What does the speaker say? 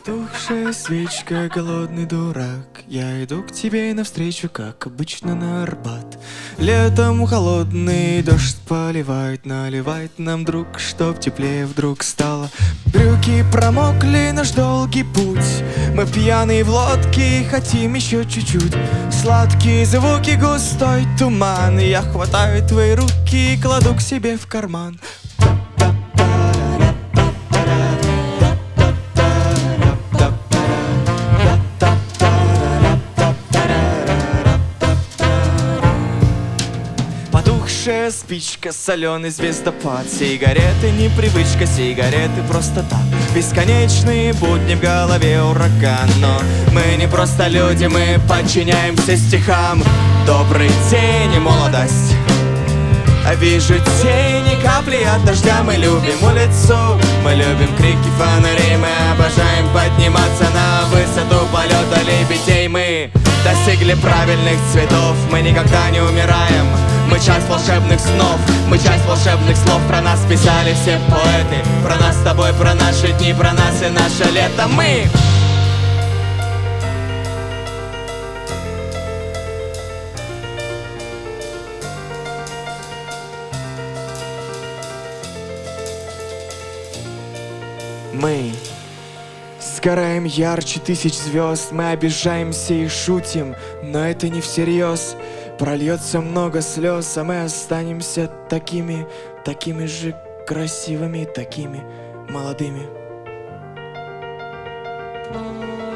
Потухшая свечка, голодный дурак. Я иду к тебе навстречу, как обычно на Арбат. Летом холодный дождь поливает, наливает нам, друг, чтоб теплее вдруг стало. Брюки промокли, наш долгий путь. Мы пьяные в лодке и хотим еще чуть-чуть. Сладкие звуки, густой туман. Я хватаю твои руки и кладу к себе в карман. Потухшая спичка, соленый звездопад. Сигареты не привычка, сигареты просто так. Бесконечные будни, в голове ураган. Но мы не просто люди, мы подчиняемся стихам. Добрый день и молодость. Вижу тени, капли от дождя. Мы любим улицу, мы любим крики фонарей. Мы обожаем подниматься на высоту полета лебедей. Мы достигли правильных цветов, мы никогда не умираем. Мы часть волшебных снов, мы часть волшебных слов. Про нас писали все поэты, про нас с тобой, про наши дни, про нас и наше лето. Мы... Мы сгораем ярче тысяч звезд. Мы обижаемся и шутим, но это не всерьез. Прольется много слез, а мы останемся такими же красивыми, такими молодыми.